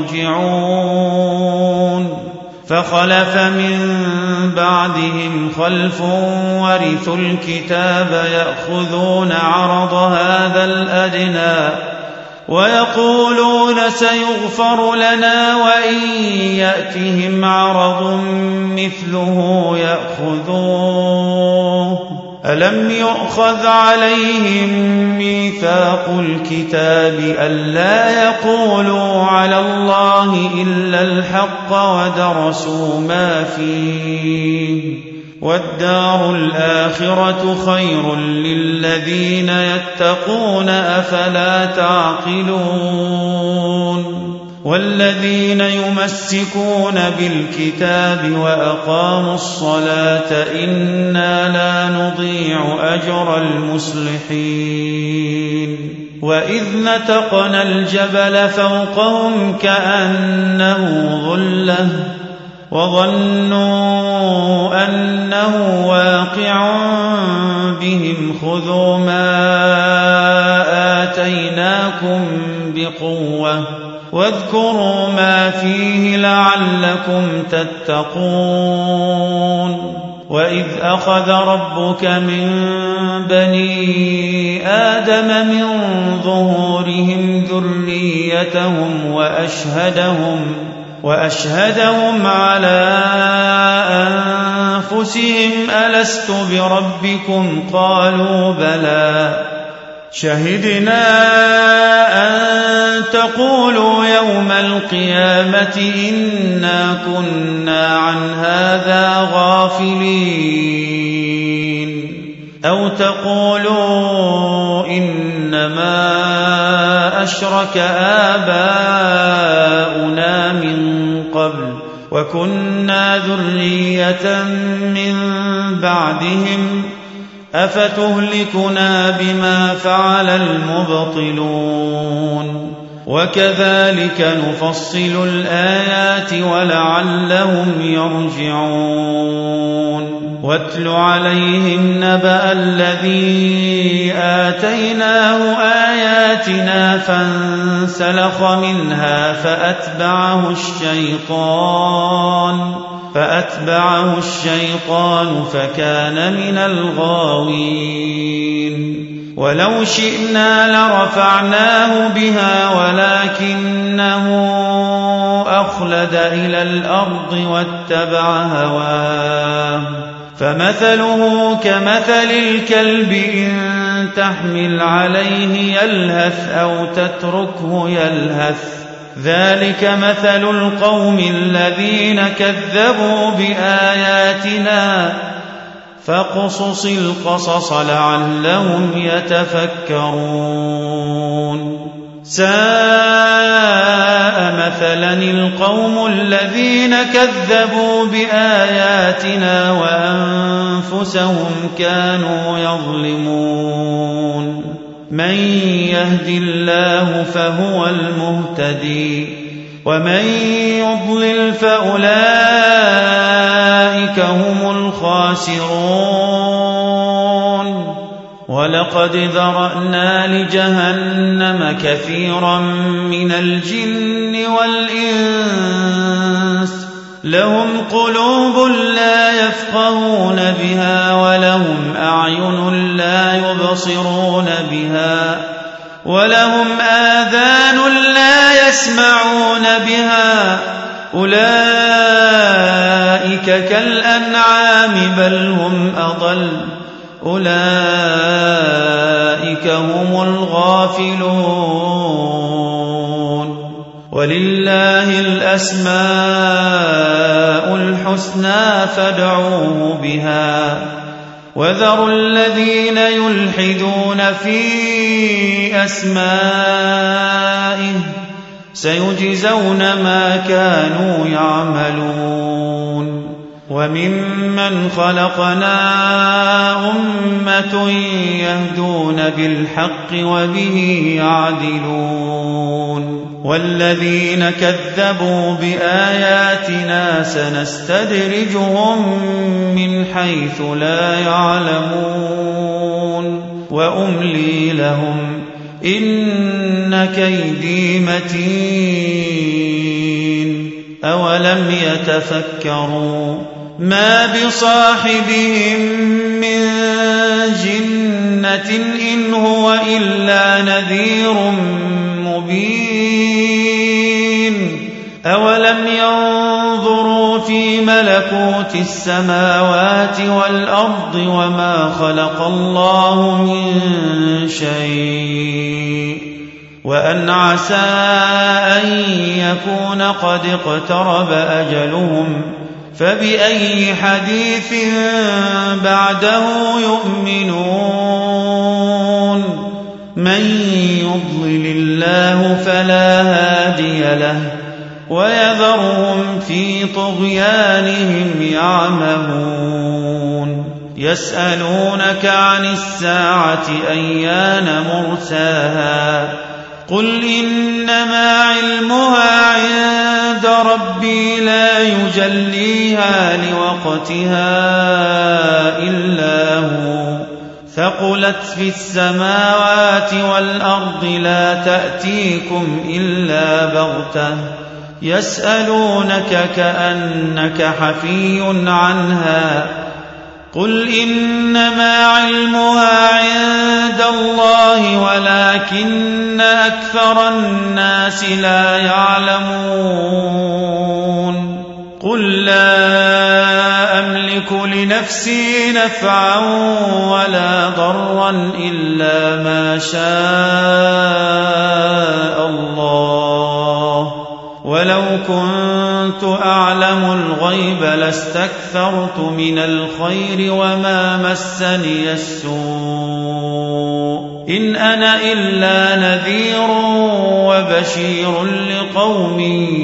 يرجعون فخلف من بعدهم خلف ورثوا الكتاب يأخذون عرض هذا الأدنى ويقولون سيغفر لنا وإن يأتهم عرض مثله يأخذوه ألم يؤخذ عليهم ميثاق الكتاب ألا يقولوا على الله إلا الحق ودرسوا ما فيه والدار الآخرة خير للذين يتقون أفلا تعقلون والذين يمسكون بالكتاب وأقاموا الصلاة إنا لا نضيع أجر المصلحين وإذ نتقنا الجبل فوقهم كأنه ظلة وظنوا أنه واقع بهم خذوا ما آتيناكم بقوة واذكروا ما فيه لعلكم تتقون وإذ أخذ ربك من بني آدم من ظهورهم ذريتهم وأشهدهم على أنفسهم ألست بربكم قالوا بلى شهدنا أن تقولوا يوم القيامة إنا كنا عن هذا غافلين أو تقولوا إنما أشرك آباؤنا من قبل وكنا ذرية من بعدهم أفتهلكنا بما فعل المبطلون وكذلك نفصل الآيات ولعلهم يرجعون واتل عليهم نبأ الذي آتيناه آياتنا فانسلخ منها فأتبعه الشيطان فكان من الغاوين ولو شئنا لرفعناه بها ولكنه أخلد إلى الأرض واتبع هواه فمثله كمثل الكلب إن تحمل عليه يلهث أو تتركه يلهث ذلك مثل القوم الذين كذبوا بآياتنا فاقصص القصص لعلهم يتفكرون ساء مثلا القوم الذين كذبوا بآياتنا وأنفسهم كانوا يظلمون من يهد الله فهو المهتدي ومن يضلل فأولئك هم الخاسرون ولقد ذرأنا لجهنم كثيرا من الجن والإنس لهم قلوب لا يفقهون بها ولهم أعين لا يبصرون بها ولهم آذان لا يسمعون بها أولئك كالأنعام بل هم أضل أولئك هم الغافلون ولله الأسماء الحسنى فادعوه بها وذروا الذين يلحدون في أسمائه سيجزون ما كانوا يعملون وممن خلقنا أمة يهدون بالحق وبه يعدلون والذين كذبوا بآياتنا سنستدرجهم من حيث لا يعلمون وأملي لهم إن كيدي متين أولم يتفكروا ما بصاحبهم من جنة إن هو إلا نذير مبين أولم ينظروا في ملكوت السماوات والأرض وما خلق الله من شيء وأن عسى أن يكون قد اقترب أجلهم فبأي حديث بعده يؤمنون من يضلل الله فلا هادي له ويذرهم في طغيانهم يعمهون يسألونك عن الساعة أيان مرساها قل إنما علمها عند ربي لا يجليها لوقتها إلا هو ثقلت في السماوات والأرض لا تأتيكم إلا بغتة يسألونك كأنك حفي عنها قل إنما علمها عند الله ولكن أكثر الناس لا يعلمون قل لا أملك لنفسي نفعا ولا ضرا إلا ما شاء الله ولو كنت أعلم الغيب لاستكثرت من الخير وما مسني السوء إن أنا إلا نذير وبشير لقوم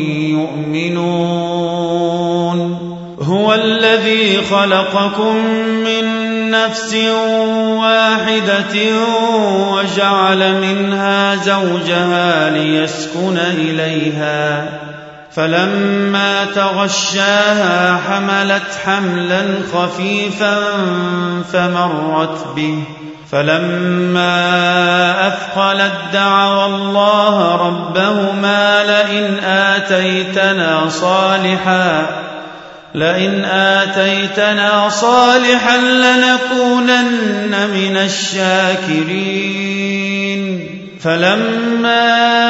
يؤمنون هو الذي خلقكم من نفس واحدة وجعل منها زوجها ليسكن إليها فلما تغشاها حملت حملا خفيفا فمرت به فلما أثقلت دعوا الله ربهما لئن آتيتنا صالحا لنكونن من الشاكرين فلما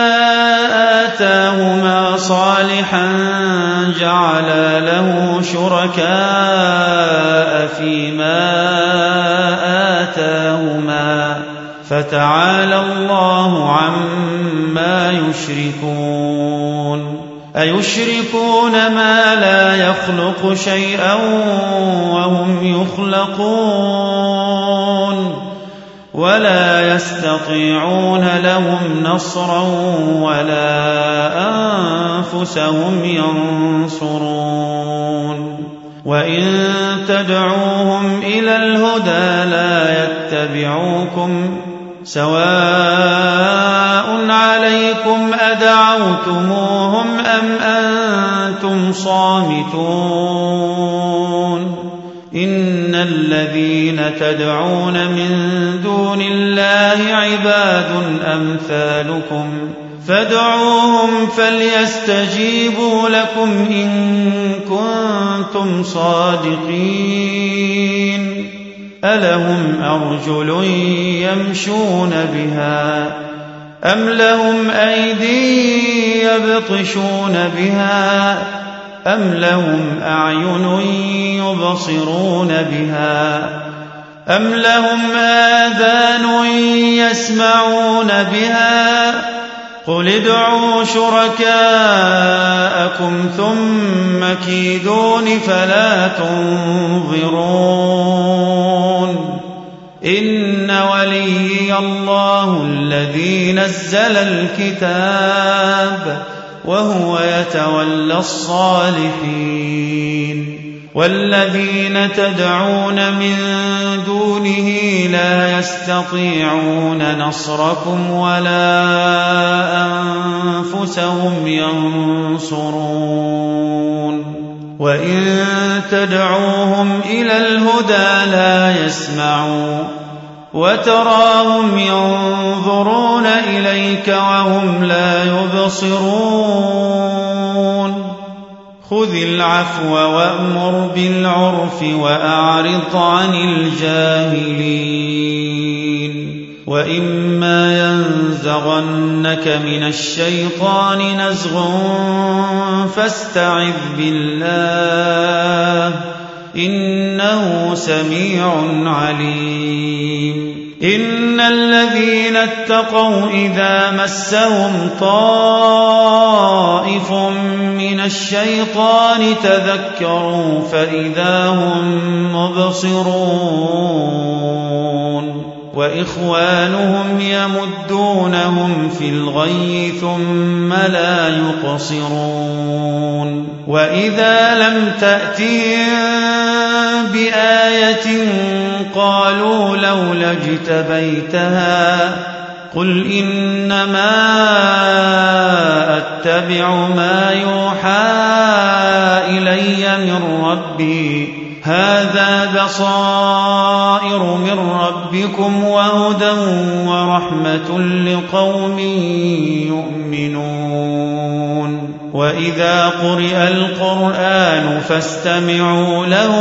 آتاهما صالحا جعلا له شركاء فيما آتاهما فتعالى الله عما يشركون أيشركون ما لا يخلق شيئا وهم يخلقون ولا يستطيعون لهم نصرا ولا أنفسهم ينصرون وإن تدعوهم إلى الهدى لا يتبعوكم سواء عليكم أدعوتموهم أم أنتم صامتون إن الذين تدعون من دون الله عباد أمثالكم فادعوهم فليستجيبوا لكم إن كنتم صادقين ألهم أرجل يمشون بها أم لهم أيدي يبطشون بها أم لهم أعين يبصرون بها أم لهم آذان يسمعون بها قل ادعوا شركاءكم ثم كيدون فلا تنظرون إن وليي الله الذي نزل الكتاب وهو يتولى الصالحين والذين تدعون من دونه لا يستطيعون نصركم ولا أنفسهم ينصرون وإن تدعوهم إلى الهدى لا يسمعوا وتراهم ينظرون إليك وهم لا يبصرون خذ العفو وأمر بالعرف وأعرض عن الجاهلين وإما ينزغنك من الشيطان نزغ فاستعذ بالله إنه سميع عليم إن الذين اتقوا إذا مسهم طائف من الشيطان تذكروا فإذا هم مبصرون وإخوانهم يمدونهم في الغي ثم لا يقصرون وإذا لم تأتهم بآية قالوا لولا اجتبيتها قل إنما أتبع ما يوحى إلي من ربي هذا بصائر من ربكم وهدى ورحمة لقوم يؤمنون وإذا قرئ القرآن فاستمعوا له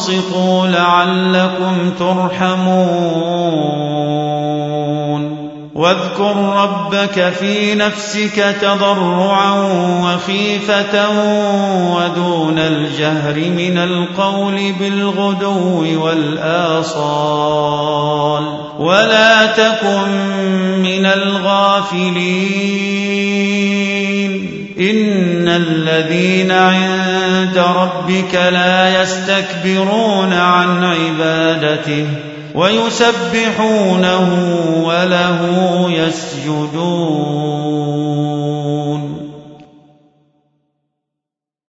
وأنصتوا لعلكم ترحمون واذكر ربك في نفسك تضرعا وخيفة ودون الجهر من القول بالغدو والآصال ولا تكن من الغافلين إن الذين عند ربك لا يستكبرون عن عبادته ويسبحونه وله يسجدون